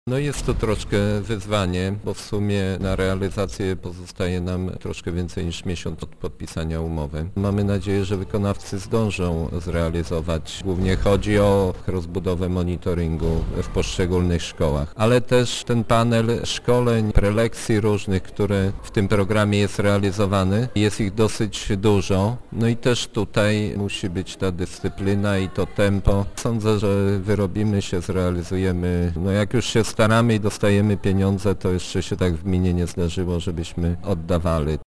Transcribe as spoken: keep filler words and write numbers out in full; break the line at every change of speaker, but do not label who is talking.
No jest to troszkę wyzwanie, bo w sumie na realizację pozostaje nam troszkę więcej niż miesiąc od podpisania umowy. Mamy nadzieję, że wykonawcy zdążą zrealizować. Głównie chodzi o rozbudowę monitoringu w poszczególnych szkołach, ale też ten panel szkoleń, prelekcji różnych, które w tym programie jest realizowany. Jest ich dosyć dużo, no i też tutaj musi być ta dyscyplina i to tempo. Sądzę, że wyrobimy się, zrealizujemy. No jak już się staramy i dostajemy pieniądze, to jeszcze się tak w gminie nie zdarzyło, żebyśmy oddawali.